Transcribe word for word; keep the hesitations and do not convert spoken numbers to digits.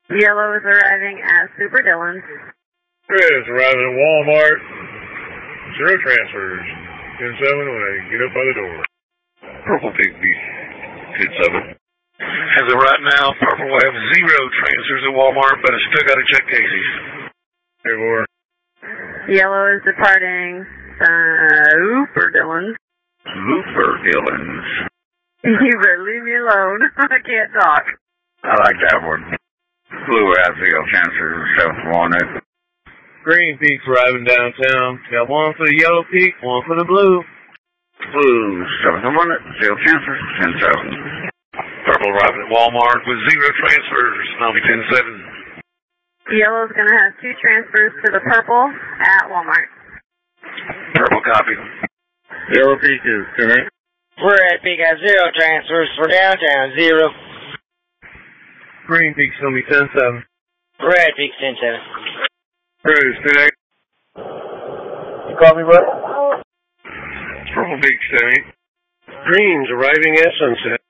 Yellow is arriving at Super Dillon's. Red is arriving at Walmart. Zero transfers. ten seven when I get up by the door. Purple Big B. ten seven. As of right now, Purple will have zero transfers at Walmart, but I still got to check Casey's. Hey, boy. Yellow is departing Super Dillon's. Super Dillon's. You better leave me alone. I can't talk. I like that one. Blue has zero transfers, seven one eight. Green Peak's arriving downtown. Got one for the Yellow Peak, one for the Blue. Blue, seven one eight, zero transfers, ten seven. Purple arriving at Walmart with zero transfers, Nami ten seven. Yellow's going to have two transfers to the Purple at Walmart. Purple copy. Yellow Peak is correct. Red Peak has zero transfers for downtown, zero. Green Peak's going to be ten seven. Red Peak ten seven. Red is correct. You call me, bud? Purple Peak's ten eight. Green's arriving at Sunset.